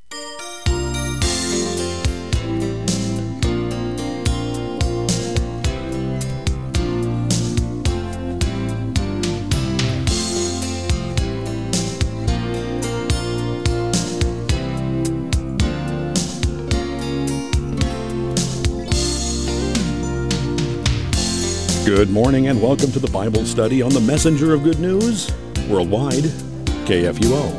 Good morning and welcome to the Bible study on the Messenger of Good News, worldwide, KFUO.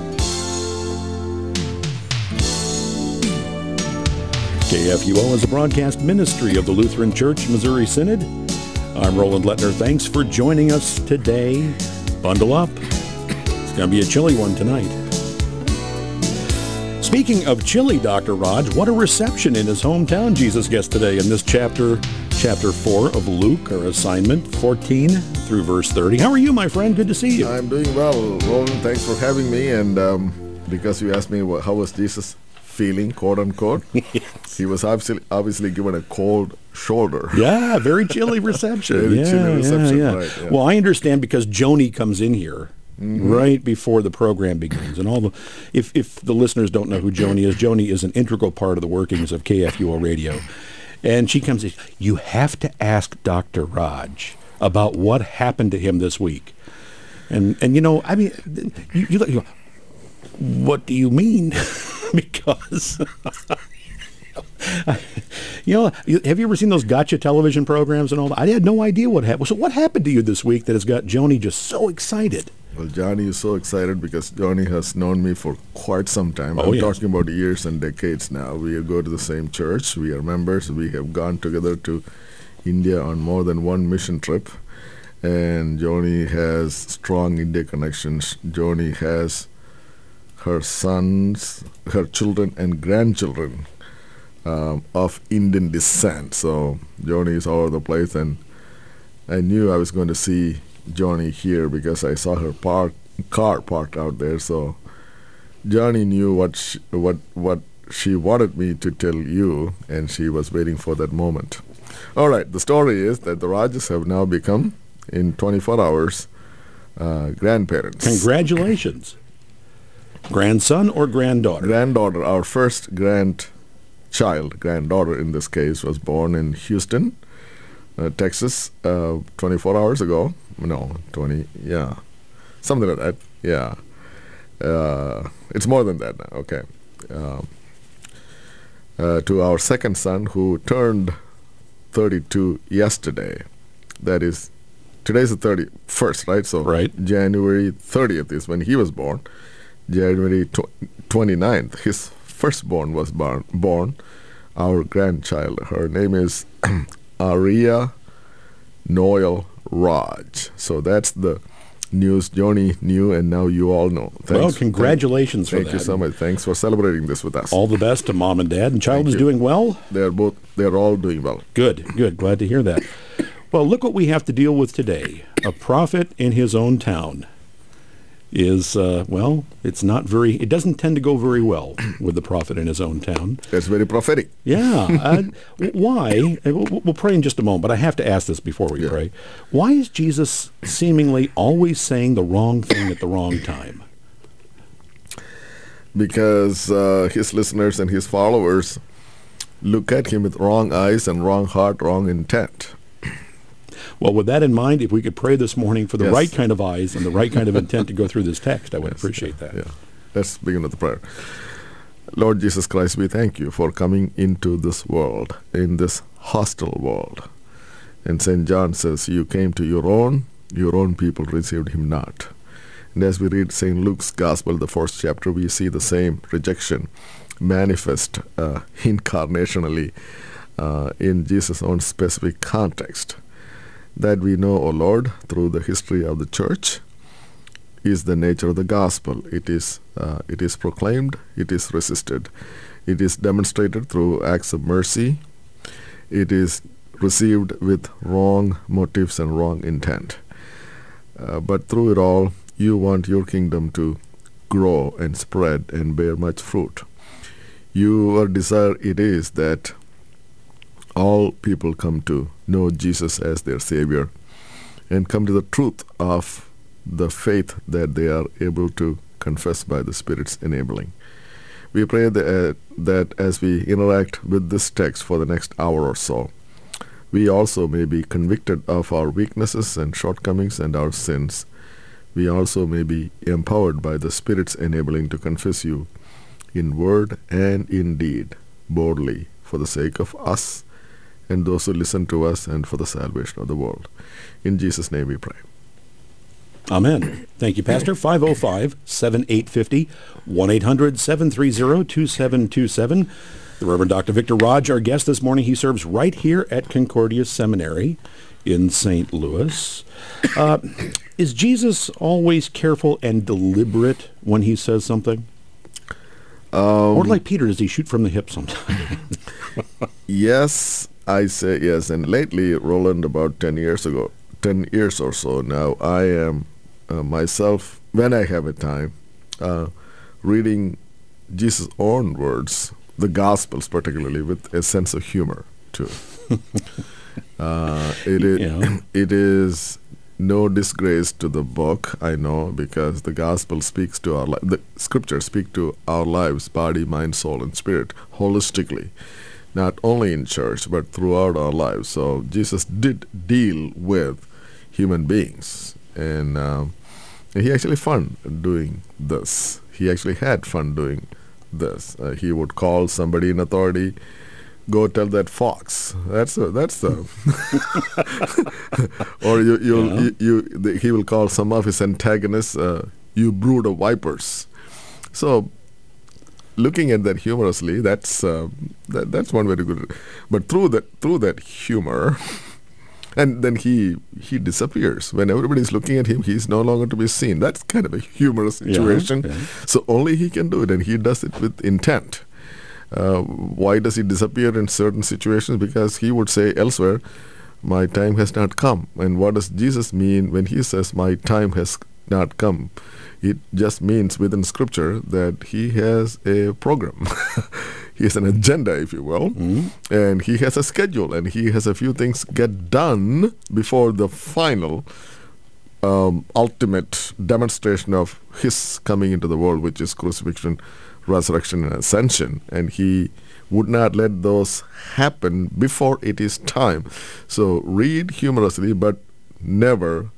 KFUO is a broadcast ministry of the Lutheran Church Missouri Synod. I'm Roland Lettner. Thanks for joining us today. Bundle up. It's going to be a chilly one tonight. Speaking of chilly, Dr. Raj, what a reception in his hometown Jesus gets today in this chapter 4 of Luke, our assignment 14 through verse 30. How are you, my friend? Good to see you. I'm doing well, Roland. Thanks for having me. And because you asked me how was Jesus feeling, quote unquote, yes. He was obviously given a cold shoulder. Yeah, very chilly reception. Chilly reception, right. Yeah. Well, I understand because Joni comes in here right before the program begins. And if the listeners don't know who Joni is an integral part of the workings of KFUO Radio. And she comes in, you have to ask Dr. Raj about what happened to him this week. And you know, I mean, you go, what do you mean? Because, you know, have you ever seen those gotcha television programs and all that? I had no idea what happened. So what happened to you this week that has got Joni just so excited? Well, Johnny is so excited because Johnny has known me for quite some time. I'm talking about years and decades now. We go to the same church. We are members. We have gone together to India on more than one mission trip. And Joni has strong India connections. Joni has her sons, her children and grandchildren of Indian descent. So Joni is all over the place. And I knew I was going to see Joni here because I saw her car parked out there. So Johnny knew what she wanted me to tell you, and she was waiting for that moment. All right, the story is that the Rajas have now become, in 24 hours, grandparents. Congratulations. Grandson or granddaughter? Granddaughter. Our first granddaughter in this case, was born in Houston, Texas, 24 hours ago. No, 20, yeah. Something like that, yeah. It's more than that now, okay. To our second son, who turned 32 yesterday. That is, today's the 31st, right? So right. January 30th is when he was born. January 29th, his firstborn was born, our grandchild. Her name is Aria Noel Raj. So that's the news Joni knew, and now you all know. Thanks. Well, congratulations for that. Thank you so much. Thanks for celebrating this with us. All the best to Mom and Dad. And child is doing well? They're all doing well. Good. Glad to hear that. Well, look what we have to deal with today. A prophet in his own town is, it doesn't tend to go very well with the prophet in his own town. That's very prophetic. Yeah. Why? We'll pray in just a moment, but I have to ask this before we pray. Why is Jesus seemingly always saying the wrong thing at the wrong time? Because his listeners and his followers look at him with wrong eyes and wrong heart, wrong intent. Well, with that in mind, if we could pray this morning for the right kind of eyes and the right kind of intent to go through this text, I would appreciate that. Yeah. Let's begin with the prayer. Lord Jesus Christ, we thank you for coming into this world, in this hostile world. And St. John says, you came to your own people received him not. And as we read St. Luke's Gospel, the 4th chapter, we see the same rejection manifest incarnationally in Jesus' own specific context. That we know, O Lord, through the history of the church, is the nature of the gospel. It is proclaimed, it is resisted, it is demonstrated through acts of mercy, it is received with wrong motives and wrong intent. But through it all, you want your kingdom to grow and spread and bear much fruit. Your desire it is that all people come to know Jesus as their Savior and come to the truth of the faith that they are able to confess by the Spirit's enabling. We pray that as we interact with this text for the next hour or so, we also may be convicted of our weaknesses and shortcomings and our sins. We also may be empowered by the Spirit's enabling to confess you in word and in deed boldly for the sake of us and those who listen to us and for the salvation of the world. In Jesus' name we pray. Amen. Thank you, Pastor. 505-7850, 1-800-730-2727. The Reverend Dr. Victor Raj, our guest this morning. He serves right here at Concordia Seminary in St. Louis. Is Jesus always careful and deliberate when he says something? Or like Peter, does he shoot from the hip sometimes? Yes, I say yes. And lately, Roland, about 10 years or so now, I am myself, when I have a time, reading Jesus' own words, the Gospels particularly, with a sense of humor, too. It is no disgrace to the book, I know, because the Gospel speaks to our life. The Scriptures speak to our lives, body, mind, soul, and spirit, holistically, not only in church, but throughout our lives. So Jesus did deal with human beings, and he actually fun doing this. He actually had fun doing this. He would call somebody in authority, go tell that fox. That's the or he will call some of his antagonists, you brood of vipers. So looking at that humorously, that's one very good. But through that humor, and then he disappears. When everybody's looking at him, he's no longer to be seen. That's kind of a humorous situation. Yeah. So only he can do it, and he does it with intent. Why does he disappear in certain situations? Because he would say elsewhere, my time has not come. And what does Jesus mean when he says, my time has not come? It just means within Scripture that he has a program. He has an agenda, if you will, and he has a schedule, and he has a few things get done before the final ultimate demonstration of his coming into the world, which is crucifixion, resurrection, and ascension. And he would not let those happen before it is time. So read humorously, but never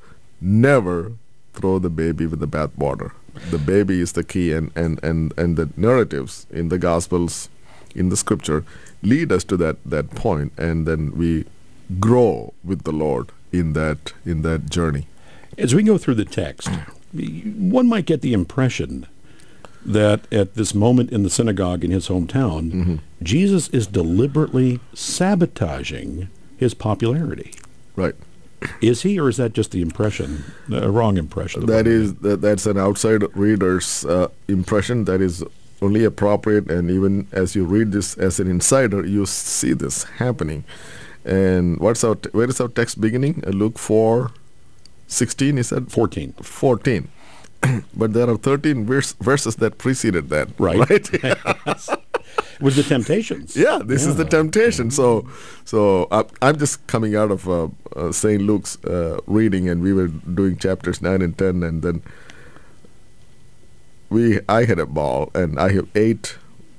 throw the baby with the bathwater. The baby is the key, and the narratives in the Gospels, in the Scripture, lead us to that point, and then we grow with the Lord in that journey. As we go through the text, one might get the impression that at this moment in the synagogue in his hometown, Jesus is deliberately sabotaging his popularity. Right. Is he, or is that just the impression, a wrong impression? That's an outside reader's impression that is only appropriate, and even as you read this as an insider, you see this happening. And where is our text beginning? Luke 4:16, he said? 14. But there are 13 verses that preceded that. Right? Yes. With the temptations. Yeah, this is the temptation. So I'm just coming out of St. Luke's reading, and we were doing chapters 9 and 10, and then I had a ball, and I have 8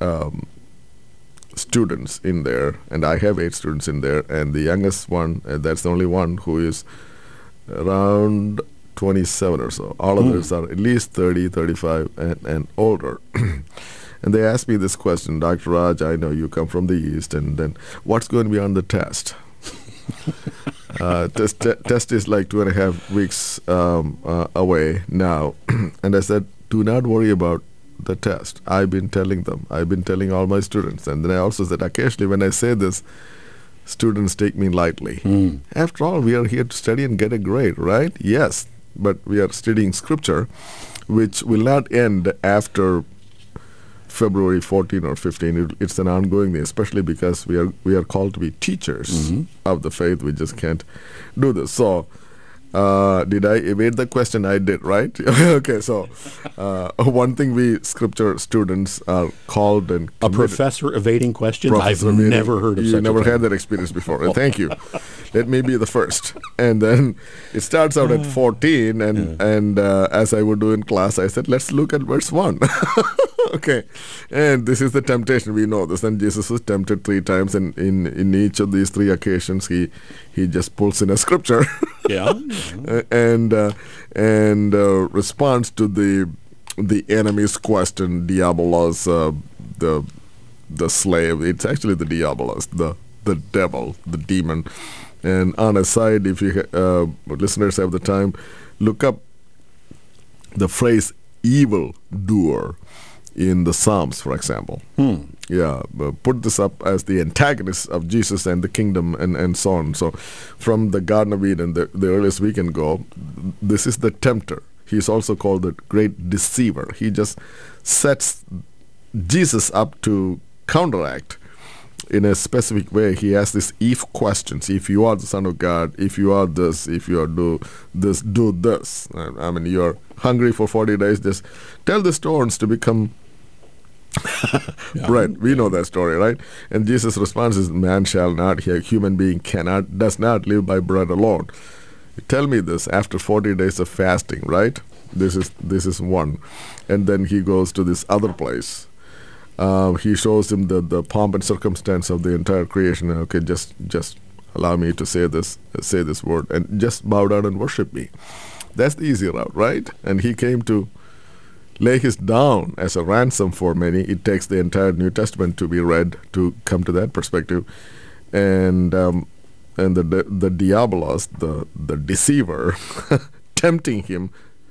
students in there, and I have 8 students in there, and the youngest one, that's the only one who is around 27 or so. All others are at least 30, 35, and older. And they asked me this question, Dr. Raj, I know you come from the East, and then what's going to be on the test? Test is like 2.5 weeks away now. And I said, do not worry about the test. I've been telling all my students. And then I also said, occasionally when I say this, students take me lightly. After all, we are here to study and get a grade, right? Yes, but we are studying Scripture, which will not end after February 14 or 15. It's an ongoing thing, especially because we are called to be teachers of the faith. We just can't do this. So, did I evade the question? I did, right? Okay, so one thing we Scripture students are called and a professor evading questions? I've never heard of such a thing. You never had that experience before. Thank you. Let me be the first. And then it starts out at 14, and as I would do in class, I said, let's look at verse 1. Okay, and this is the temptation. We know this. And Jesus was tempted 3 times, and in each of these 3 occasions, he just pulls in a scripture. Yeah. and responds to the enemy's question, Diabolos, the slave. It's actually the Diabolos, the devil, the demon. And on a side, if you listeners have the time, look up the phrase evil doer in the Psalms, for example. Yeah, put this up as the antagonist of Jesus and the kingdom and so on. So from the Garden of Eden, the earliest we can go, this is the tempter. He's also called the great deceiver. He just sets Jesus up to counteract in a specific way. He has these if questions. If you are the Son of God, if you are this, if you are do this. I mean, you're hungry for 40 days, just tell the stones to become bread. We know that story, right? And Jesus' response is, man shall not, a human being does not live by bread alone. Tell me this after 40 days of fasting, right? This is one. And then he goes to this other place. He shows him the pomp and circumstance of the entire creation. Okay, just allow me to say this word, and just bow down and worship me. That's the easy route, right? And he came to lay his down as a ransom for many. It takes the entire New Testament to be read to come to that perspective. And the Diabolos, the deceiver, tempting him,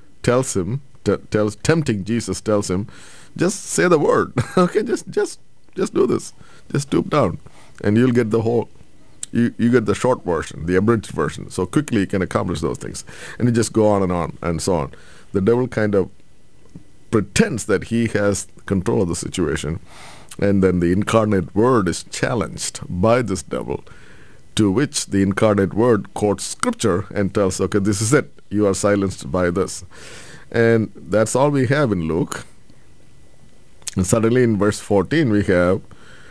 tempting Jesus tells him, just say the word. Okay, just do this. Just stoop down, and you'll get the whole. You get the short version, the abridged version. So quickly you can accomplish those things, and you just go on and so on. The devil kind of pretends that he has control of the situation, and then the incarnate word is challenged by this devil, to which the incarnate word quotes scripture and tells, okay, this is it. You are silenced by this. And that's all we have in Luke. And suddenly in verse 14 we have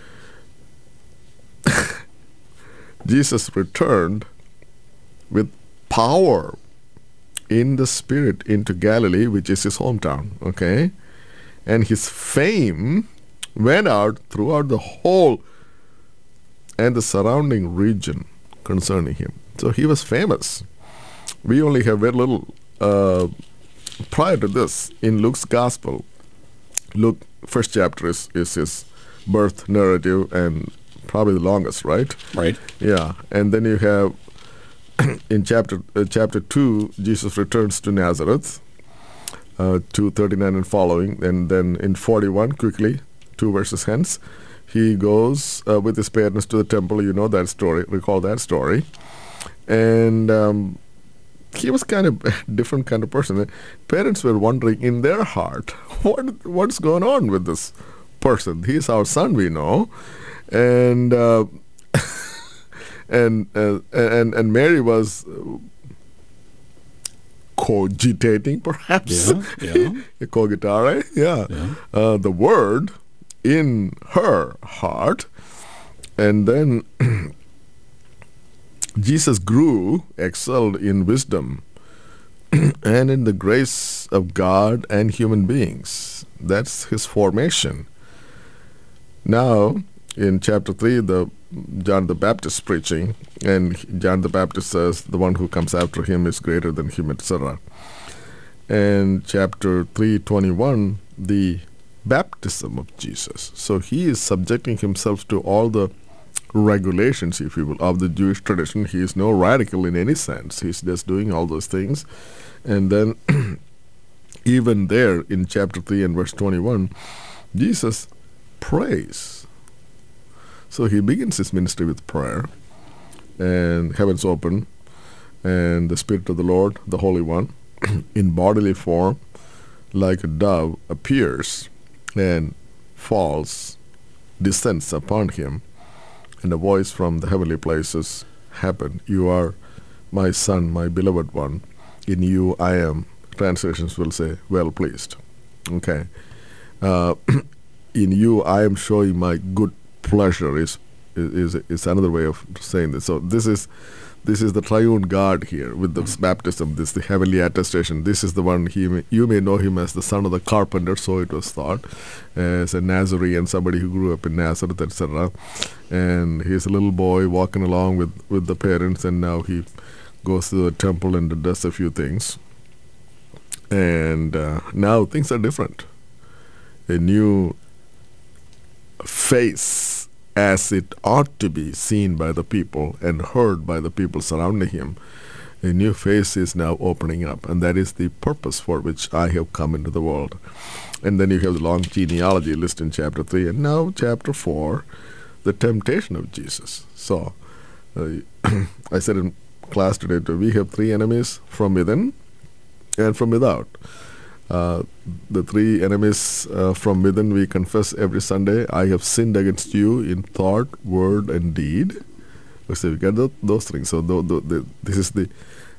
Jesus returned with power in the Spirit into Galilee, which is his hometown, okay? And his fame went out throughout the whole and the surrounding region concerning him. So he was famous. We only have very little prior to this in Luke's Gospel. Luke, first chapter is his birth narrative, and probably the longest, right? Right. Yeah. And then you have in chapter 2, Jesus returns to Nazareth, 2:39 and following, and then in 41, quickly, 2 verses hence, he goes with his parents to the temple. You know that story, recall that story. And he was kind of a different kind of person. The parents were wondering in their heart, what's going on with this person? He's our son, we know. And and Mary was cogitating, perhaps. Yeah. Cogitare, yeah. The word in her heart. And then Jesus grew, excelled in wisdom and in the grace of God and human beings. That's his formation. Now, in chapter 3, John the Baptist preaching, and John the Baptist says the one who comes after him is greater than him, etc. And chapter 3:21, the baptism of Jesus. So he is subjecting himself to all the regulations, if you will, of the Jewish tradition. He is no radical in any sense. He's just doing all those things. And then even there in chapter 3 and verse 21, Jesus prays. So he begins his ministry with prayer, and heavens open, and the Spirit of the Lord, the Holy One, in bodily form, like a dove, appears and falls, descends upon him, and a voice from the heavenly places happened. You are my Son, my beloved one. In you I am, translations will say, well pleased. Okay. In you I am showing my good pleasure is another way of saying this. So this is this is the triune God here with the baptism, this the heavenly attestation. This is the one you may know him as the son of the carpenter, so it was thought, as a Nazarene, somebody who grew up in Nazareth, etc. And he's a little boy walking along with the parents, and now he goes to the temple and does a few things. And now things are different. A new face, as it ought to be seen by the people and heard by the people surrounding him. A new face is now opening up, and that is the purpose for which I have come into the world. And then you have the long genealogy list in chapter 3, and now chapter 4, the temptation of Jesus. So, I said in class today, we have 3 enemies from within and from without. The 3 enemies from within we confess every Sunday. I have sinned against you in thought, word, and deed. So we get those things. So this is the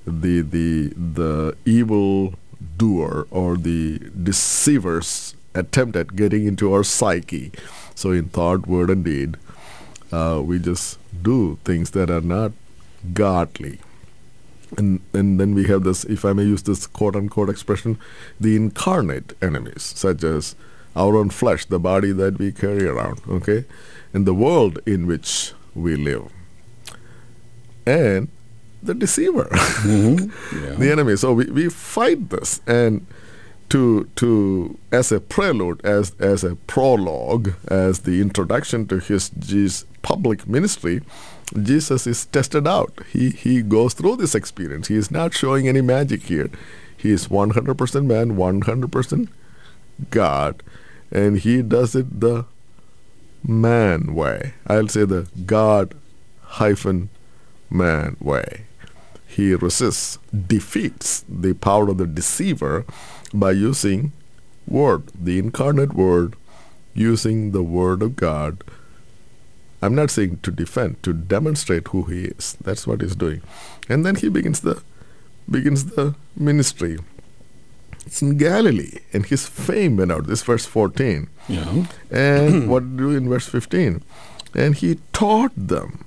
evil doer or the deceiver's attempt at getting into our psyche. So in thought, word, and deed, we just do things that are not godly. And then we have this, if I may use this quote-unquote expression, the incarnate enemies, such as our own flesh, the body that we carry around, okay, and the world in which we live. And the deceiver, the enemy. So we fight this. And to as a prelude, as a prologue, as the introduction to his public ministry, Jesus is tested out. He goes through this experience. He is not showing any magic here. He is 100% man, 100% God, and he does it the man way. I'll say the God-man way. He resists, defeats the power of the deceiver by using word, the incarnate word, using the word of God. I'm not saying to defend, to demonstrate who he is. That's what he's doing. And then he begins the ministry. It's in Galilee, and his fame went out. This verse 14. Yeah. And what do you do in verse 15? And he taught them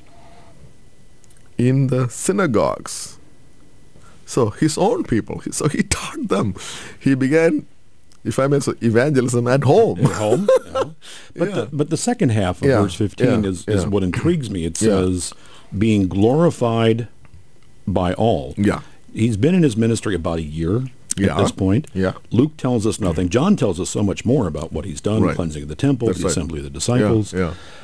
in the synagogues. So his own people. So he taught them. He began, if I may say, evangelism at home. At home. Yeah. But the second half of verse 15 is what intrigues me. It says, being glorified by all. Yeah. He's been in his ministry about a year at this point. Yeah. Luke tells us nothing. John tells us so much more about what he's done, cleansing of the temple, the assembly of the disciples.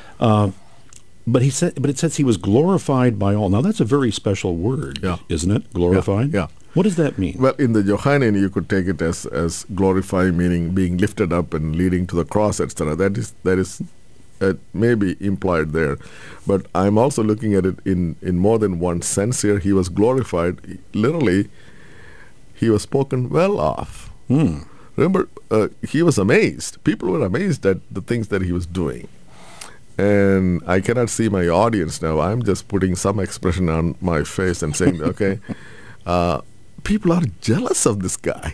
But it says he was glorified by all. Now that's a very special word, isn't it? Glorified? Yeah. What does that mean? Well, in the Johannine, you could take it as glorifying, meaning being lifted up and leading to the cross, etc. That is maybe implied there. But I'm also looking at it in more than one sense here. He was glorified. Literally, he was spoken well of. Remember, he was amazed. People were amazed at the things that he was doing. And I cannot see my audience now. I'm just putting some expression on my face and saying, okay, people are jealous of this guy.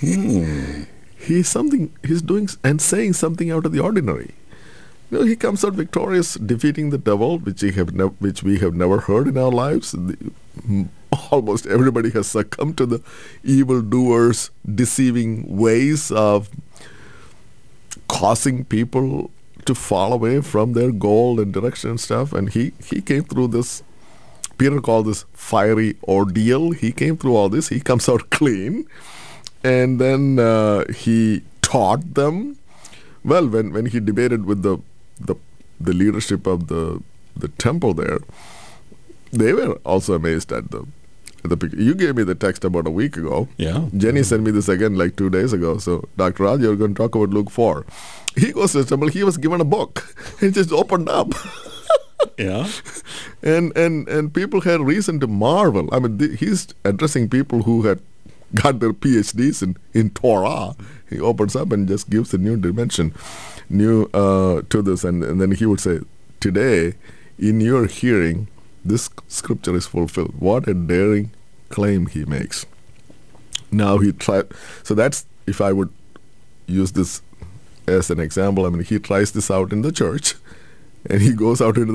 He's doing and saying something out of the ordinary. You know, he comes out victorious, defeating the devil, which we have never heard in our lives. Almost everybody has succumbed to the evildoers' deceiving ways of causing people to fall away from their goal and direction and stuff. And he came through this, Peter called this fiery ordeal. He came through all this. He comes out clean. And then he taught them. Well, when he debated with the leadership of the temple there, they were also amazed at the picture. You gave me the text about a week ago. Yeah. Jenny sent me this again like 2 days ago. So, Dr. Raj, you're going to talk about Luke 4. He goes to the temple. He was given a book. It just opened up. Yeah. And people had reason to marvel. I mean, he's addressing people who had got their PhDs in Torah. He opens up and just gives a new dimension to this. And then he would say, today, in your hearing, this scripture is fulfilled. What a daring claim he makes. Now he tried. So that's, if I would use this as an example, I mean, he tries this out in the church, and he goes out into the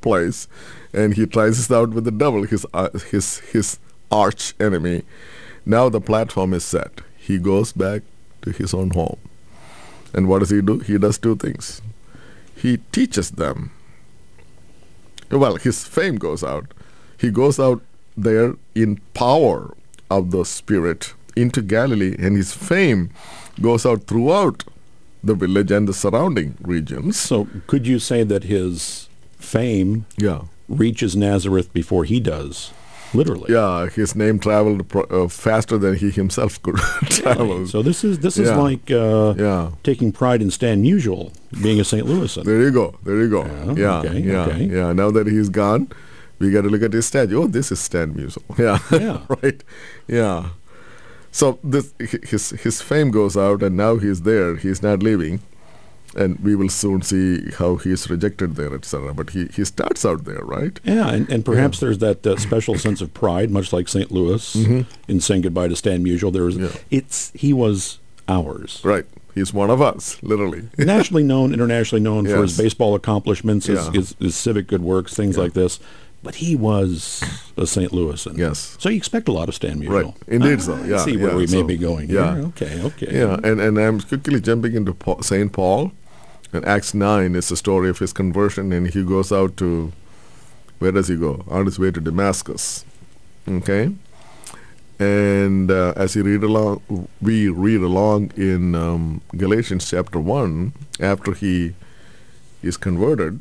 place, and he tries this out with the devil, his arch enemy. Now the platform is set. He goes back to his own home. And what does he do? He does two things. He teaches them. Well, his fame goes out. He goes out there in power of the Spirit into Galilee, and his fame goes out throughout the village and the surrounding regions. So could you say that his fame reaches Nazareth before he does, literally? Yeah, his name traveled faster than he himself could travel. Right. So this is like taking pride in Stan Musial being a St. Louisan. There you go. Yeah. Now that he's gone, we got to look at his statue. Oh, this is Stan Musial. Yeah. Right. Yeah. So his fame goes out, and now he's there. He's not leaving, and we will soon see how he's rejected there, etc. But he starts out there, right? Yeah, and perhaps there's that special sense of pride, much like St. Louis in saying goodbye to Stan Musial. He was ours. Right. He's one of us, literally. Nationally known, internationally known for his baseball accomplishments, his civic good works, things like this. But he was a St. Louisan. Yes. So you expect a lot of Stan Musial. Right. Indeed so. Yeah. See where we may be going here. Okay. Yeah, and I'm quickly jumping into St. Paul. And Acts 9 is the story of his conversion, and he goes out to, where does he go? On his way to Damascus. Okay? And as we read along in Galatians chapter 1, after he is converted,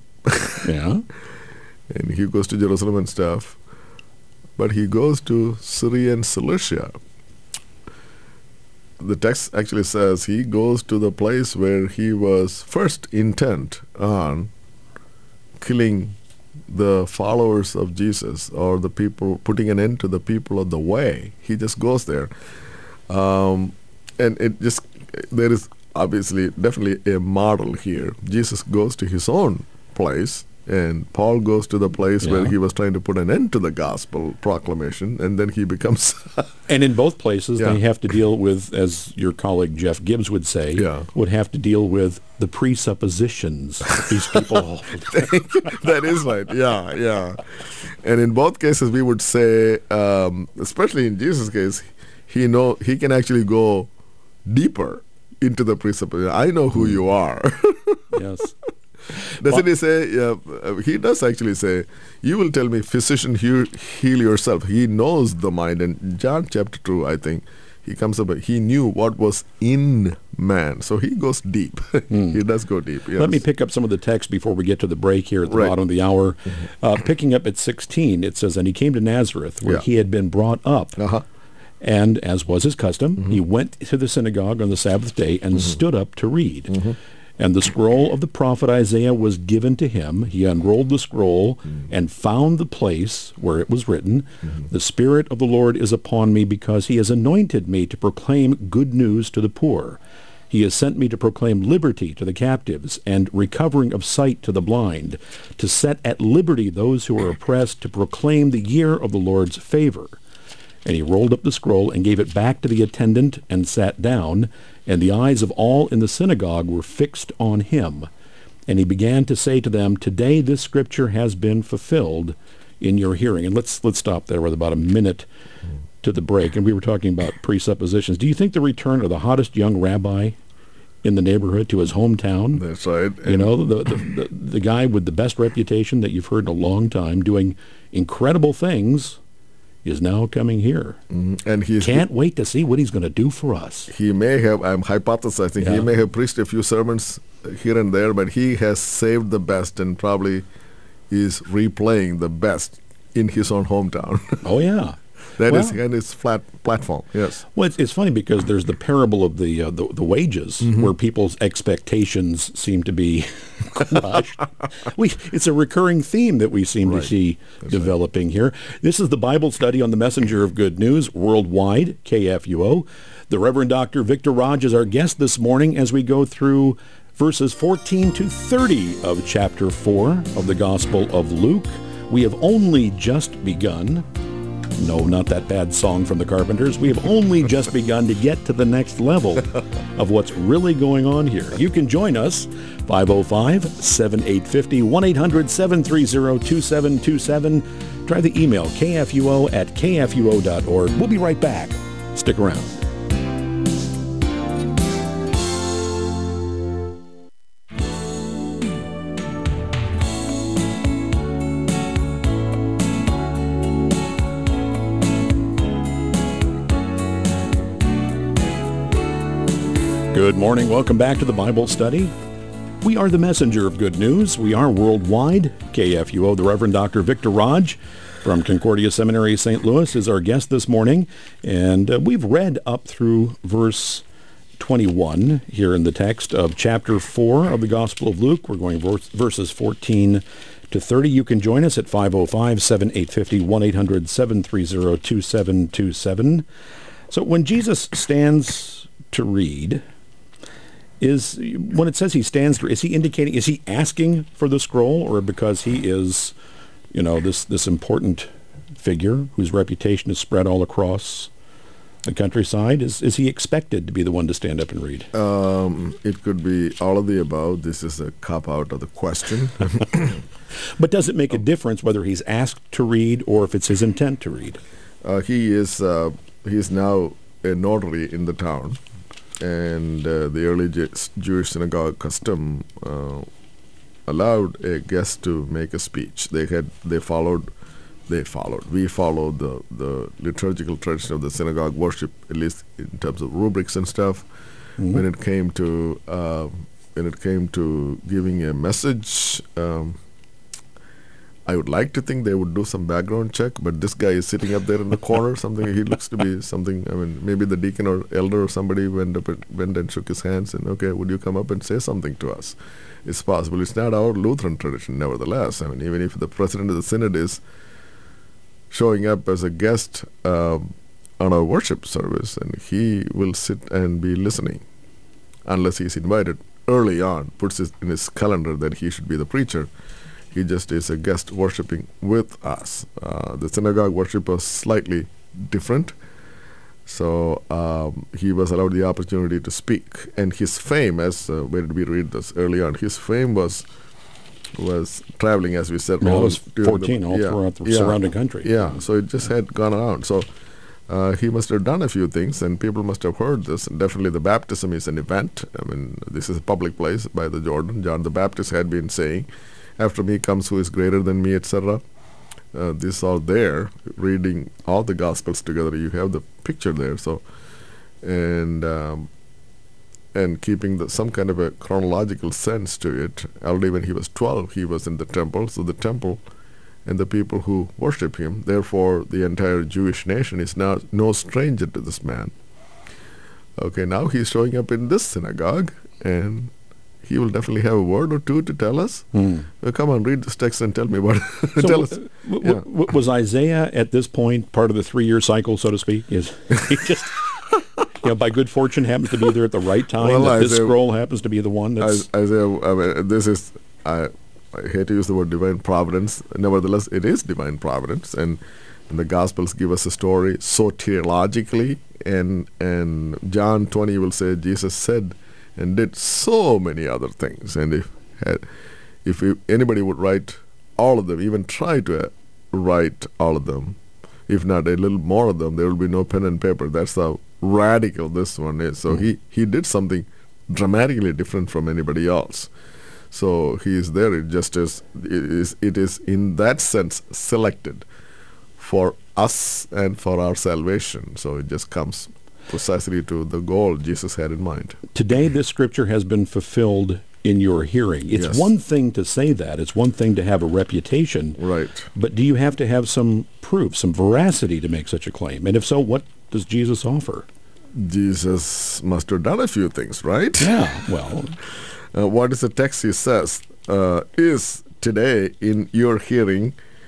and he goes to Jerusalem and stuff, but he goes to Syria and Cilicia. The text actually says he goes to the place where he was first intent on killing the followers of Jesus, or the people, putting an end to the people of the way. He just goes there. And there is obviously definitely a model here. Jesus goes to his own place, and Paul goes to the place where he was trying to put an end to the gospel proclamation, and then he becomes... And in both places, they have to deal with, as your colleague Jeff Gibbs would say, would have to deal with the presuppositions these people... That is right, yeah. And in both cases, we would say, especially in Jesus' case, he can actually go deeper into the presupposition. I know who you are. Yes. Doesn't he say, he does actually say, you will tell me, physician, heal yourself. He knows the mind. And John chapter 2, I think, he comes up, he knew what was in man. So he goes deep. He does go deep. Yes. Let me pick up some of the text before we get to the break here at the bottom of the hour. Picking up at 16, it says, and he came to Nazareth, where he had been brought up. And as was his custom, he went to the synagogue on the Sabbath day and stood up to read. And the scroll of the prophet Isaiah was given to him. He unrolled the scroll and found the place where it was written, the Spirit of the Lord is upon me, because he has anointed me to proclaim good news to the poor. He has sent me to proclaim liberty to the captives and recovering of sight to the blind, to set at liberty those who are oppressed, to proclaim the year of the Lord's favor. And he rolled up the scroll and gave it back to the attendant and sat down, and the eyes of all in the synagogue were fixed on him. And he began to say to them, today this scripture has been fulfilled in your hearing. And let's stop there with about a minute to the break. And we were talking about presuppositions. Do you think the return of the hottest young rabbi in the neighborhood to his hometown? That's right. You know, the guy with the best reputation that you've heard in a long time, doing incredible things, is now coming here. And he can't wait to see what he's going to do for us. He may have, I'm hypothesizing, he may have preached a few sermons here and there, but he has saved the best and probably is replaying the best in his own hometown. Oh, yeah. That is his flat platform, yes. Well, it's funny because there's the parable of the wages, where people's expectations seem to be crushed. It's a recurring theme that we seem to see developing here. This is the Bible study on the Messenger of Good News worldwide, KFUO. The Reverend Dr. Victor Raj is our guest this morning as we go through verses 14 to 30 of chapter 4 of the Gospel of Luke. We have only just begun. No, not that bad song from the Carpenters. We have only just begun to get to the next level of what's really going on here. You can join us, 505-7850, 1-800-730-2727. Try the email, kfuo@kfuo.org. We'll be right back. Stick around. Good morning. Welcome back to the Bible study. We are the messenger of good news. We are worldwide. KFUO, the Reverend Dr. Victor Raj from Concordia Seminary, St. Louis, is our guest this morning. And we've read up through verse 21 here in the text of chapter 4 of the Gospel of Luke. We're going verses 14 to 30. You can join us at 505-7850, 1-800-730-2727. So when Jesus stands to read, when it says he stands, is he indicating, is he asking for the scroll, or because he is, this important figure whose reputation is spread all across the countryside? Is he expected to be the one to stand up and read? It could be all of the above. This is a cop-out of the question. But does it make a difference whether he's asked to read or if it's his intent to read? He is now a notary in the town. And the early Jewish synagogue custom allowed a guest to make a speech. We followed the liturgical tradition of the synagogue worship, at least in terms of rubrics and stuff. Mm-hmm. When it came to giving a message, I would like to think they would do some background check, but this guy is sitting up there in the corner. He looks to be something. Maybe the deacon or elder or somebody went and shook his hands and, okay, would you come up and say something to us? It's possible. It's not our Lutheran tradition, nevertheless. Even if the president of the synod is showing up as a guest on a worship service, and he will sit and be listening, unless he's invited early on, puts it in his calendar that he should be the preacher. He just is a guest worshiping with us. The synagogue worship was slightly different, so he was allowed the opportunity to speak. And his fame, where did we read this early on? His fame was traveling, as we said. Well, it was 14 all throughout the surrounding country. Yeah, so it just had gone around. So he must have done a few things, and people must have heard this. And definitely the baptism is an event. This is a public place by the Jordan. John the Baptist had been saying, after me comes who is greater than me, etc. These are there, reading all the Gospels together. You have the picture there. So, and keeping some kind of a chronological sense to it. Already when he was 12, he was in the temple. So the temple and the people who worship him, therefore the entire Jewish nation is now no stranger to this man. Okay, now he's showing up in this synagogue, and he will definitely have a word or two to tell us. Come on, read this text and tell me what. Tell us. Was Isaiah at this point part of the 3-year cycle, so to speak? Is he just, by good fortune, happens to be there at the right time? Well, this scroll happens to be the one that's Isaiah. This is I hate to use the word divine providence. Nevertheless, it is divine providence, and the Gospels give us a story soteriologically, and John 20 will say Jesus said and did so many other things. And if anybody would write all of them, even try to write all of them, if not a little more of them, there will be no pen and paper. That's how radical this one is. So he did something dramatically different from anybody else. So he is there. It is in that sense selected for us and for our salvation. So it just comes precisely to the goal Jesus had in mind. Today, this scripture has been fulfilled in your hearing. It's one thing to say that. It's one thing to have a reputation. Right. But do you have to have some proof, some veracity to make such a claim? And if so, what does Jesus offer? Jesus must have done a few things, right? Yeah, well. What is the text he says? Is today in your hearing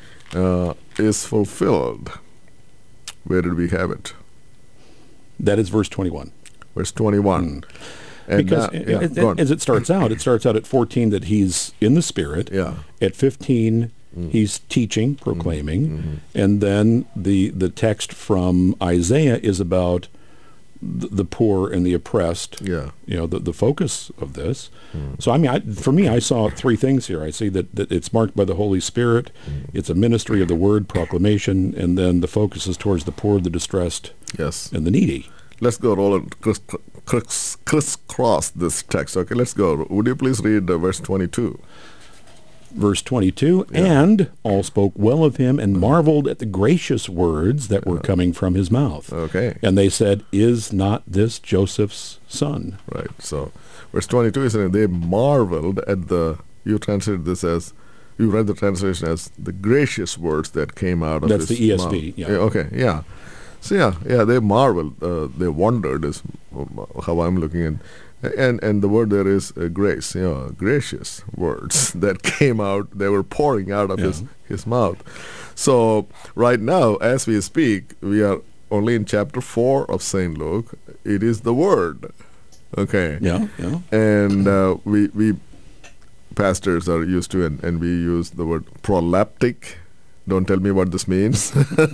is fulfilled. Where did we have it? That is verse 21. Verse 21. And because as it starts out at 14 that he's in the Spirit. Yeah. At 15, He's teaching, proclaiming, and then the text from Isaiah is about the poor and the oppressed. Yeah. The focus of this. So I mean, for me, I saw three things here. I see that it's marked by the Holy Spirit. It's a ministry of the word, proclamation, and then the focus is towards the poor, the distressed, Yes. and the needy. Let's go roll and crisscross this text. Okay, let's go. Would you please read verse 22? Verse 22, and all spoke well of him and marveled at the gracious words that were coming from his mouth. Okay. And they said, is not this Joseph's son? Right. So verse 22 is saying they marveled at you translated this as, you read the translation as the gracious words that came out of That's his the ESV, mouth. yeah. Okay, yeah. So they marveled, they wondered is how I'm looking at. And the word there is grace, gracious words that came out, they were pouring out of his mouth. So right now, as we speak, we are only in chapter 4 of St. Luke. It is the word. Okay. Yeah. And we pastors are used to, and we use the word proleptic. Don't tell me what this means.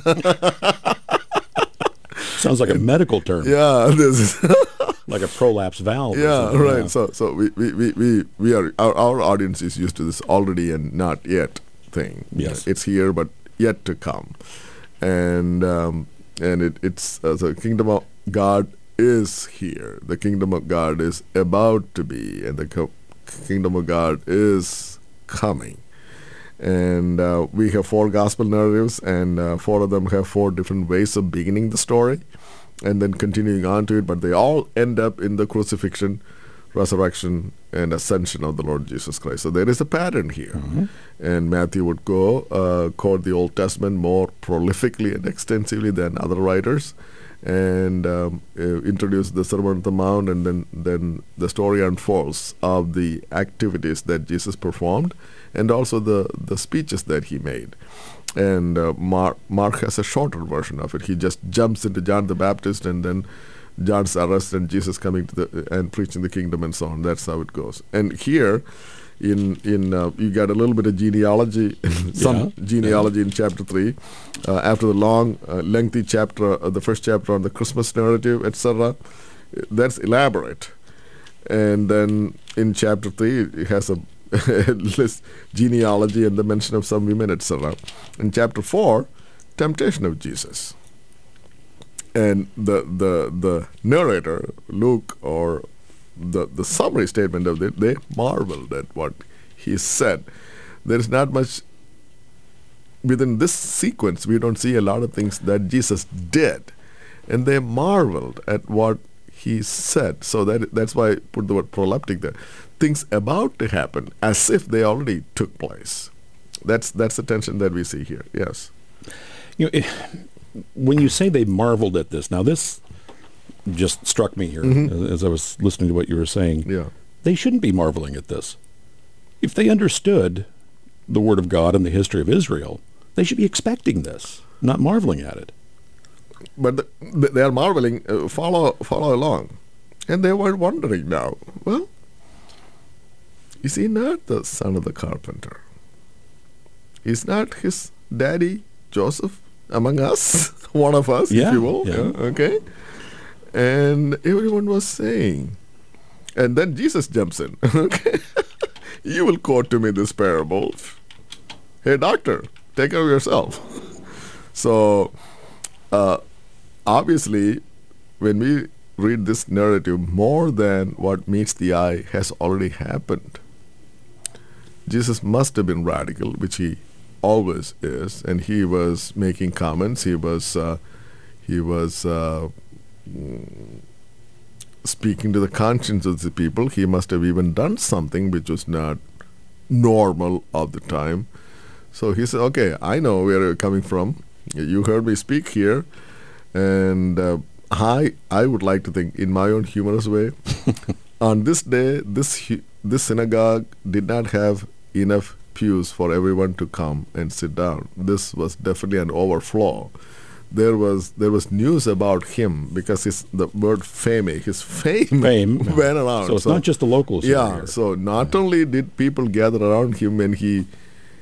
Sounds like a medical term. Yeah, this is like a prolapse valve. Yeah, right. So we are our audience is used to this already and not yet thing. Yes, it's here but yet to come, and it's the kingdom of God is here. The kingdom of God is about to be, and the kingdom of God is coming. And we have 4 gospel narratives, and 4 of them have 4 different ways of beginning the story and then continuing on to it, but they all end up in the crucifixion, resurrection, and ascension of the Lord Jesus Christ. So there is a pattern here. And Matthew would quote the Old Testament more prolifically and extensively than other writers, and introduce the Sermon on the Mount, and then the story unfolds of the activities that Jesus performed, and also the speeches that he made. And Mark has a shorter version of it. He just jumps into John the Baptist, and then John's arrest, and Jesus coming and preaching the kingdom, and so on. That's how it goes. And here, in you got a little bit of genealogy, genealogy in chapter 3. After the long, lengthy chapter, the first chapter on the Christmas narrative, etc., that's elaborate. And then in chapter 3, it has a list genealogy and the mention of some women, etc. In chapter 4, temptation of Jesus. And the narrator, Luke, or the summary statement of it, they marveled at what he said. There is not much within this sequence. We don't see a lot of things that Jesus did, and they marveled at what he said. So that's why I put the word proleptic there. Things about to happen as if they already took place. That's the tension that we see here. Yes. When you say they marveled at this, now this just struck me here as I was listening to what you were saying. Yeah. They shouldn't be marveling at this. If they understood the Word of God and the history of Israel, they should be expecting this, not marveling at it. But they are marveling, follow along. And they were wondering now, well, is he not the son of the carpenter? Is not his daddy Joseph among us? One of us, if you will. Yeah. Okay. And everyone was saying. And then Jesus jumps in. Okay. You will quote to me this parable. Hey, doctor, take care of yourself. So, obviously, when we read this narrative, more than what meets the eye has already happened. Jesus must have been radical, which he always is, and he was making comments. He was speaking to the conscience of the people. He must have even done something which was not normal of the time. So he said, okay, I know where you're coming from. You heard me speak here, and I would like to think in my own humorous way, on this day, this synagogue did not have enough pews for everyone to come and sit down. This was definitely an overflow. There was news about him because the word fame went around. So it's not just the locals. Yeah. So not only did people gather around him when he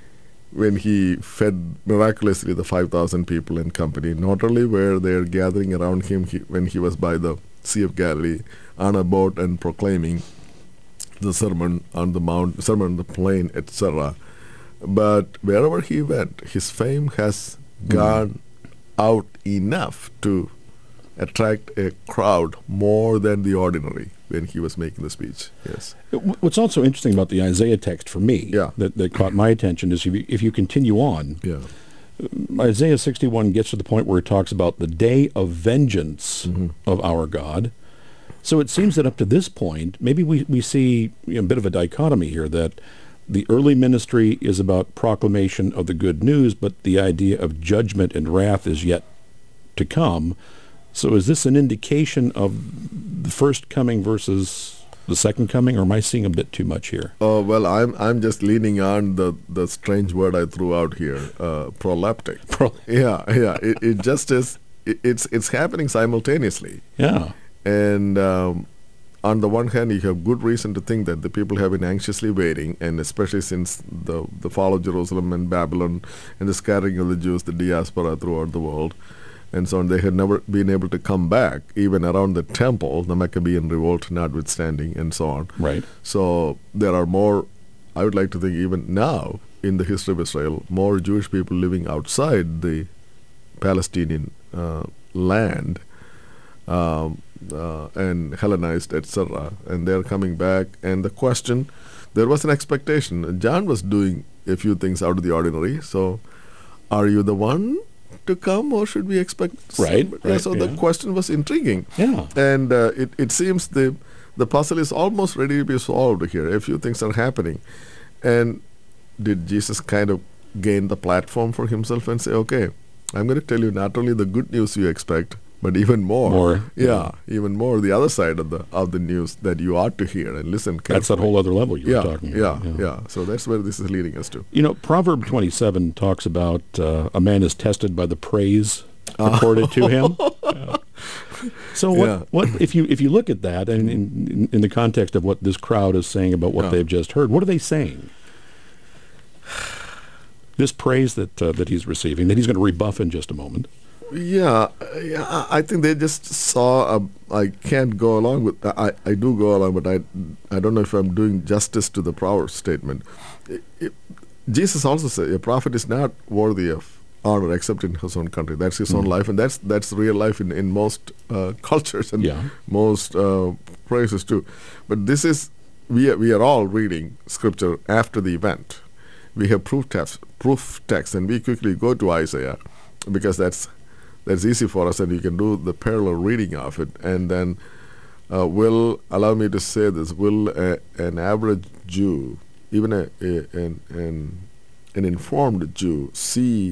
when he fed miraculously the 5,000 people in company. Not only were they gathering around him when he was by the Sea of Galilee on a boat and proclaiming the Sermon on the Mount, Sermon on the Plain, etc., but wherever he went, his fame has gone out enough to attract a crowd more than the ordinary when he was making the speech. Yes. What's also interesting about the Isaiah text for me Yeah. that caught my attention is if you continue on, Yeah. Isaiah 61 gets to the point where it talks about the day of vengeance of our God. So it seems that up to this point, maybe we see a bit of a dichotomy here, that the early ministry is about proclamation of the good news, but the idea of judgment and wrath is yet to come. So is this an indication of the first coming versus the second coming, or am I seeing a bit too much here? Oh, well, I'm just leaning on the strange word I threw out here, proleptic. Yeah. It just is. It's happening simultaneously. Yeah. And on the one hand, you have good reason to think that the people have been anxiously waiting, and especially since the fall of Jerusalem and Babylon and the scattering of the Jews, the diaspora throughout the world, and so on, they had never been able to come back, even around the temple, the Maccabean revolt notwithstanding, and so on. Right. So there are more, I would like to think even now, in the history of Israel, more Jewish people living outside the Palestinian land, and Hellenized, etc., and they're coming back. And the question, there was an expectation. John was doing a few things out of the ordinary. So, are you the one to come, or should we expect? Right. So the question was intriguing. Yeah. And it seems the puzzle is almost ready to be solved here. A few things are happening, and did Jesus kind of gain the platform for himself and say, "Okay, I'm going to tell you not only the good news you expect, but even more. Even more, the other side of the news that you ought to hear and listen carefully." That's that whole other level you were talking about. Yeah. So that's where this is leading us to. You know, Proverb 27 talks about a man is tested by the praise accorded to him. Yeah. So what if you look at that, and in the context of what this crowd is saying about what they've just heard, what are they saying? This praise that he's receiving, that he's going to rebuff in just a moment. Yeah, I think they just saw. I can't go along with. I do go along, but I don't know if I'm doing justice to the Proverbs statement. Jesus also said, "A prophet is not worthy of honor except in his own country." That's his own life, and that's real life in most cultures and most praises too. But this is we are all reading scripture after the event. We have proof text, and we quickly go to Isaiah because that's easy for us, and you can do the parallel reading of it. And then will, allow me to say this, will an average Jew, even an informed Jew, see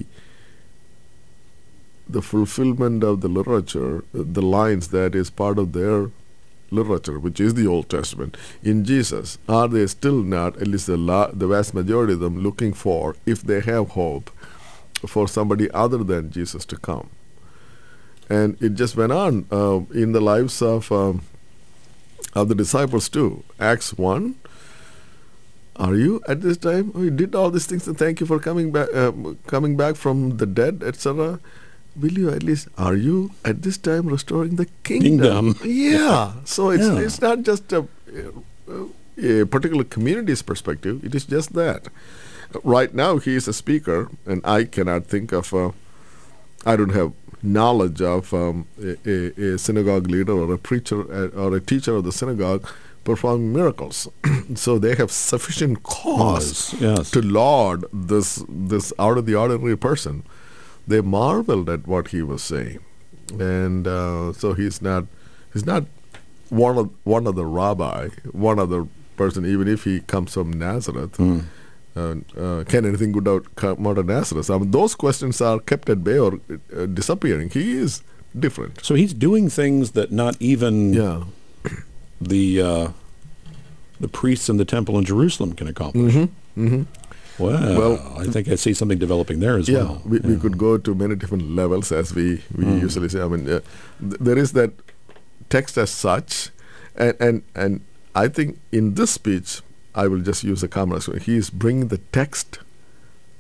the fulfillment of the literature, the lines that is part of their literature, which is the Old Testament, in Jesus? Are they still not, at least the vast majority of them, looking for, if they have hope, for somebody other than Jesus to come? And it just went on in the lives of the disciples too. Acts 1, are you at this time? Oh, you did all these things, and thank you for coming back from the dead, etc. Will you at least, are you at this time restoring the kingdom? Yeah. So it's not just a particular community's perspective. It is just that. Right now he is a speaker, and I cannot think of, I don't have knowledge of a synagogue leader or a preacher or a teacher of the synagogue performing miracles. So they have sufficient cause to laud this out of the ordinary person. They marveled at what he was saying, and so he's not one of the rabbi, one other person, even if he comes from Nazareth. Can anything good come out of Nazareth? I mean, those questions are kept at bay or disappearing. He is different. So he's doing things that not even the priests in the temple in Jerusalem can accomplish. Well, I think I see something developing there as well. We could go to many different levels, as we usually say. I mean, there is that text as such, and I think in this speech, I will just use a common expression. He is bringing the text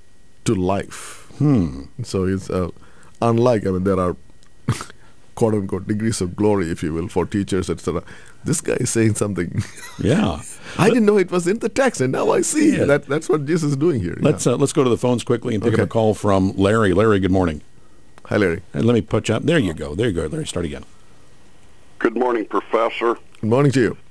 to life. So it's unlike, there are quote-unquote degrees of glory, if you will, for teachers, etc. This guy is saying something. Yeah. I didn't know it was in the text, and now I see. Yeah. That's what Jesus is doing here. Let's go to the phones quickly and pick up a call from Larry. Larry, good morning. Hi, Larry. And let me put you up. There you go, Larry. Start again. Good morning, Professor. Good morning to you.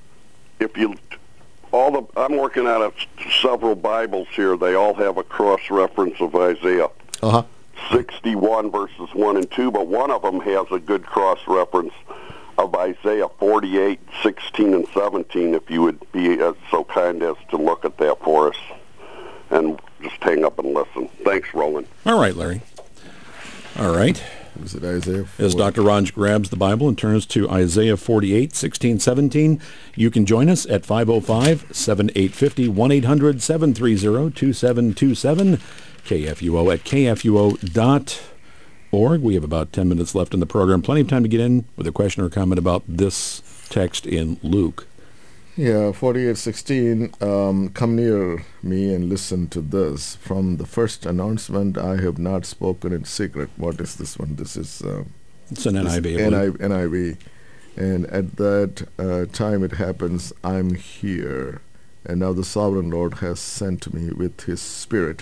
I'm working out of several Bibles here. They all have a cross-reference of Isaiah 61 verses 1 and 2, but one of them has a good cross-reference of Isaiah 48, 16, and 17, if you would be so kind as to look at that for us. And just hang up and listen. Thanks, Roland. All right, Larry. All right. Is it Isaiah 40? As Dr. Raj grabs the Bible and turns to Isaiah 48, 16, 17, you can join us at 505-7850, 1-800-730-2727, KFUO at kfuo.org. We have about 10 minutes left in the program. Plenty of time to get in with a question or comment about this text in Luke. Yeah, 48:16. Come near me and listen to this. From the first announcement, I have not spoken in secret. What is this one? This is it's an NIV. NIV. And at that time it happens, I'm here. And now the sovereign Lord has sent me with his Spirit.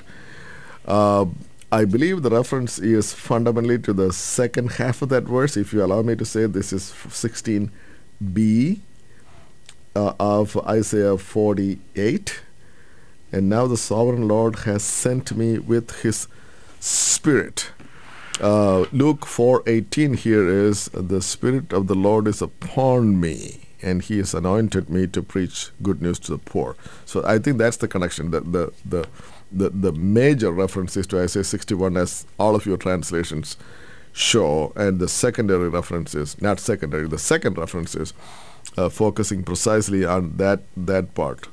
I believe the reference is fundamentally to the second half of that verse. If you allow me to say, this is 16b. Of Isaiah 48, and now the sovereign Lord has sent me with his Spirit. Luke 4:18 here is, the Spirit of the Lord is upon me, and he has anointed me to preach good news to the poor. So I think that's the connection. The major reference is to Isaiah 61, as all of your translations show, and the secondary reference is, not secondary, the second reference is focusing precisely on that part.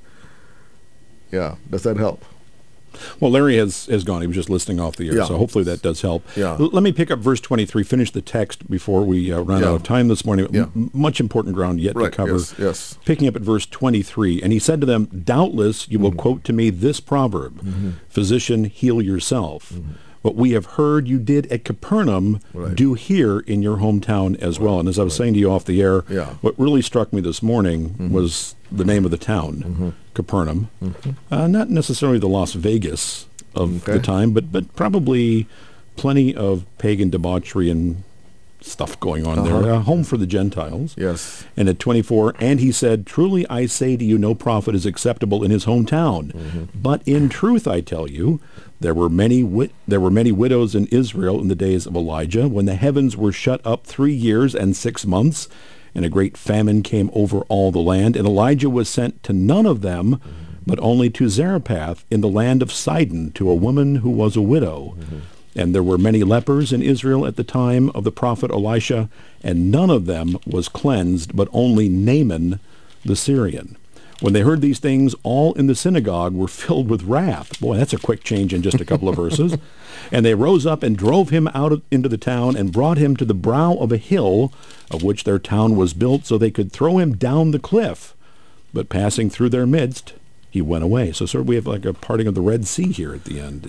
Yeah, does that help? Well, Larry has gone. He was just listening off the air, so hopefully that does help. Yeah. Let me pick up verse 23, finish the text before we run out of time this morning. Much important ground yet to cover. Yes. Picking up at verse 23, and he said to them, doubtless you will quote to me this proverb, physician, heal yourself. What we have heard you did at Capernaum, do here in your hometown as well. And as I was saying to you off the air, what really struck me this morning was the name of the town, Capernaum. Not necessarily the Las Vegas of the time, but probably plenty of pagan debauchery and stuff going on there. Home for the Gentiles. Yes. And at 24, and he said, truly I say to you, no prophet is acceptable in his hometown. But in truth I tell you, there were many widows in Israel in the days of Elijah, when the heavens were shut up 3 years and 6 months, and a great famine came over all the land. And Elijah was sent to none of them, but only to Zarephath in the land of Sidon, to a woman who was a widow. And there were many lepers in Israel at the time of the prophet Elisha, and none of them was cleansed, but only Naaman the Syrian. When they heard these things, all in the synagogue were filled with wrath. Boy, that's a quick change in just a couple of verses. And they rose up and drove him out into the town and brought him to the brow of a hill of which their town was built, so they could throw him down the cliff. But passing through their midst, he went away. So sort of we have like a parting of the Red Sea here at the end.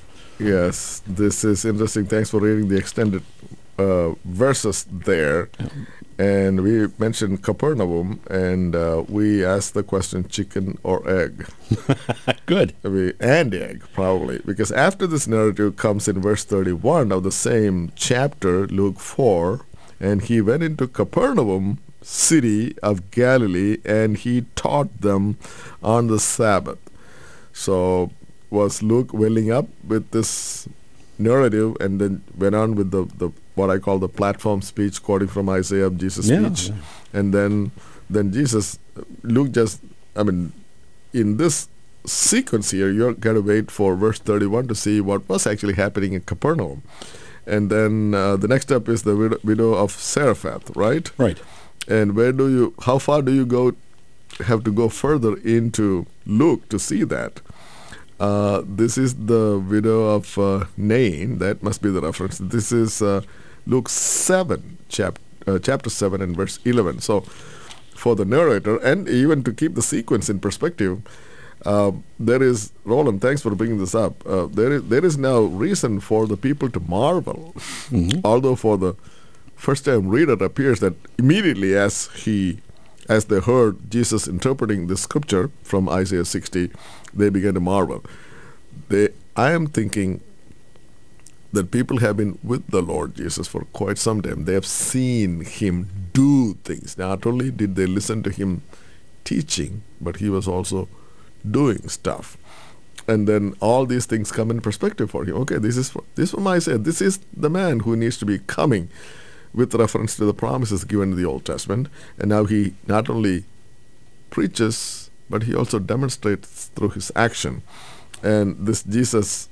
Yes, this is interesting. Thanks for reading the extended verses there. And we mentioned Capernaum, and we asked the question, chicken or egg? Good. And egg, probably. Because after this narrative comes in verse 31 of the same chapter, Luke 4, and he went into Capernaum, city of Galilee, and he taught them on the Sabbath. So was Luke welling up with this narrative and then went on with the what I call the platform speech, quoting from Isaiah, Jesus' speech. And then Luke in this sequence here, you're going to wait for verse 31 to see what was actually happening in Capernaum. And then the next step is the widow of Zarephath, right? Right. And how far do you have to go further into Luke to see that? This is the widow of Nain. That must be the reference. This is Luke 7, chapter 7 and verse 11. So for the narrator, and even to keep the sequence in perspective, there is, Roland, thanks for bringing this up. There is now reason for the people to marvel. Although for the first time reader, it appears that immediately as they heard Jesus interpreting the scripture from Isaiah 60, they began to marvel. I am thinking that people have been with the Lord Jesus for quite some time. They have seen him do things. Not only did they listen to him teaching, but he was also doing stuff. And then all these things come in perspective for him. Okay, this is from Isaiah. This is the man who needs to be coming, with reference to the promises given in the Old Testament. And now he not only preaches, but he also demonstrates through his action. And this Jesus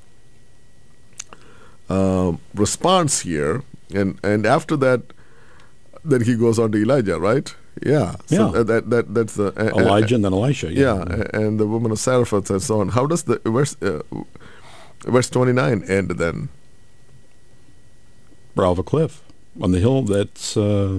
response here, and after that, then he goes on to Elijah, right? Yeah. So that's the Elijah and then Elisha. Yeah, and the woman of Zarephath and so on. How does the verse 29 end then? Brow of a cliff on the hill. That's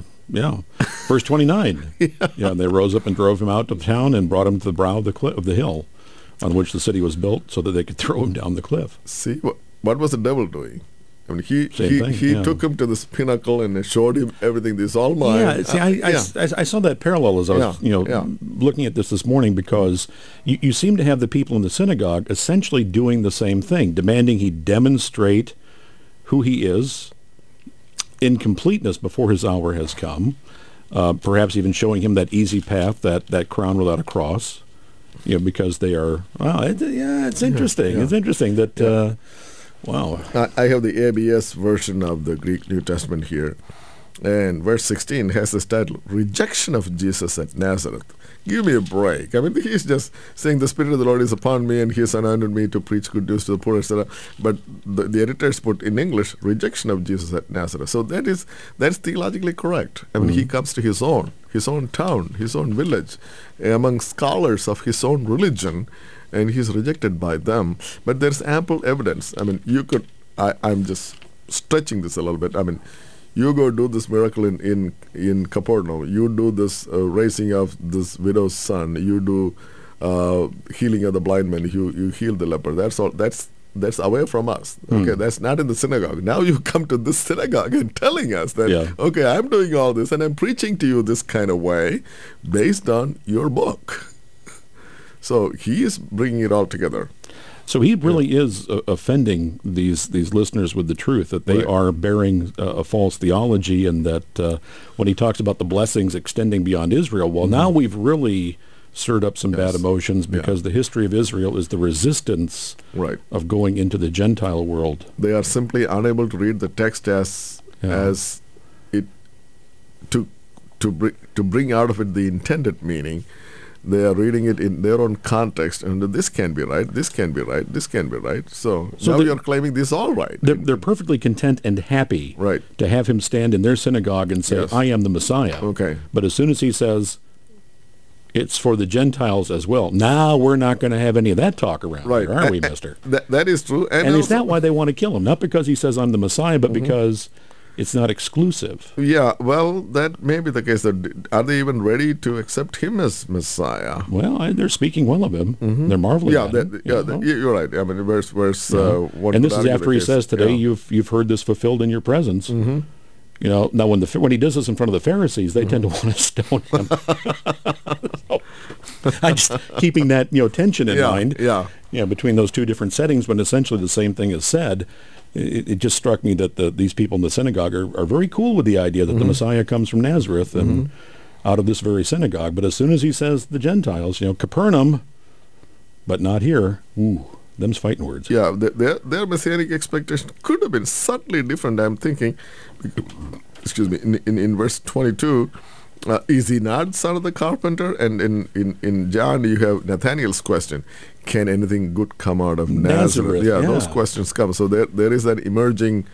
verse 29. And they rose up and drove him out of town and brought him to the brow of the hill, on which the city was built, so that they could throw him down the cliff. See, what was the devil doing? I mean, he took him to this pinnacle and showed him everything. This is all mine. Yeah, see, I saw that parallel as I was looking at this morning, because you seem to have the people in the synagogue essentially doing the same thing, demanding he demonstrate who he is in completeness before his hour has come, perhaps even showing him that easy path, that crown without a cross. Because they are. Wow, it's interesting. It's interesting that. Wow. I have the ABS version of the Greek New Testament here, and verse 16 has this title: "Rejection of Jesus at Nazareth." Give me a break. I mean, he's just saying the Spirit of the Lord is upon me and he has anointed me to preach good news to the poor, etc. But the editors put in English, "Rejection of Jesus at Nazareth." So that's theologically correct. I mean, he comes to his own town, his own village, among scholars of his own religion, and he's rejected by them. But there's ample evidence. I mean, I'm just stretching this a little bit. I mean, you go do this miracle in Capernaum. You do this raising of this widow's son. You do healing of the blind man. You heal the leper. That's all. That's away from us. Okay, that's not in the synagogue. Now you come to this synagogue and telling us that, okay, I'm doing all this and I'm preaching to you this kind of way based on your book. So he is bringing it all together. So he really is offending these listeners with the truth, that they are bearing a false theology, and that when he talks about the blessings extending beyond Israel, well, now we've really stirred up some bad emotions, because the history of Israel is the resistance of going into the Gentile world. They are simply unable to read the text as it to bring out of it the intended meaning. They are reading it in their own context, and this can be right, this can be right, this can be right. So now you're claiming this is all right. They're perfectly content and happy to have him stand in their synagogue and say, I am the Messiah. Okay. But as soon as he says, it's for the Gentiles as well, now we're not going to have any of that talk around here, are we, mister? That is true. And is that why they want to kill him? Not because he says I'm the Messiah, but because it's not exclusive. Yeah, well, that may be the case. Are they even ready to accept him as Messiah? Well, they're speaking well of him. They're marveling at him. You're right. I mean, verse one. And this is after he says, today you've heard this fulfilled in your presence. Now when he does this in front of the Pharisees, they tend to want to stone him. I just keeping that tension in mind. Between those two different settings, when essentially the same thing is said. It just struck me that these people in the synagogue are very cool with the idea that the Messiah comes from Nazareth and out of this very synagogue. But as soon as he says the Gentiles, Capernaum, but not here, them's fighting words. Yeah, their messianic expectation could have been subtly different, I'm thinking. Excuse me, in verse 22, is he not son of the carpenter? And in John, you have Nathanael's question. Can anything good come out of Nazareth? Yeah, those questions come. So there is that emerging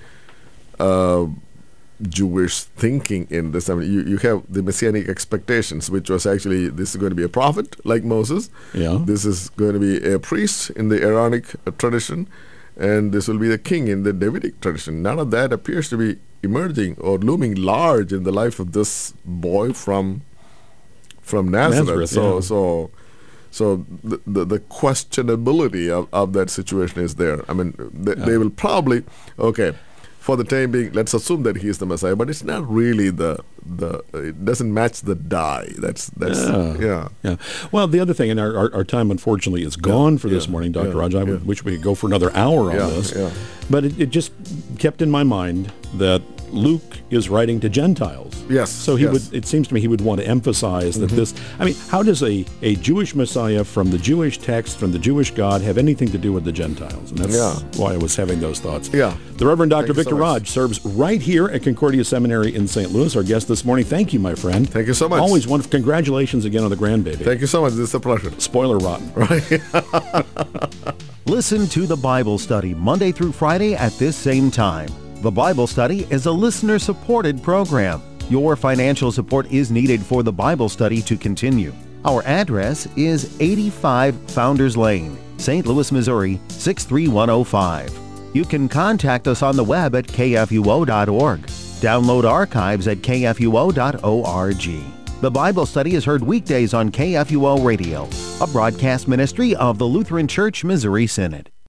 Jewish thinking in this. I mean, you have the messianic expectations, which was actually, this is going to be a prophet like Moses. This is going to be a priest in the Aaronic tradition, and this will be the king in the Davidic tradition. None of that appears to be emerging or looming large in the life of this boy from Nazareth. So the questionability of that situation is there. I mean, they will probably, okay, for the time being, let's assume that he is the Messiah, but it's not really it doesn't match the die. That's yeah. Well, the other thing, and our time unfortunately is gone for this morning, Dr. Raj. I wish we could go for another hour on this. Yeah. But it just kept in my mind that Luke is writing to Gentiles. Yes. So he would. It seems to me he would want to emphasize that this. I mean, how does a Jewish Messiah from the Jewish text, from the Jewish God, have anything to do with the Gentiles? And that's why I was having those thoughts. Yeah. The Reverend Dr. Victor Raj serves right here at Concordia Seminary in St. Louis. Our guest this morning. Thank you, my friend. Thank you so much. Always wonderful. Congratulations again on the grandbaby. Thank you so much. This is a pleasure. Spoiler rotten. Right. Listen to the Bible Study Monday through Friday at this same time. The Bible Study is a listener-supported program. Your financial support is needed for the Bible Study to continue. Our address is 85 Founders Lane, St. Louis, Missouri, 63105. You can contact us on the web at kfuo.org. Download archives at kfuo.org. The Bible Study is heard weekdays on KFUO Radio, a broadcast ministry of the Lutheran Church Missouri Synod.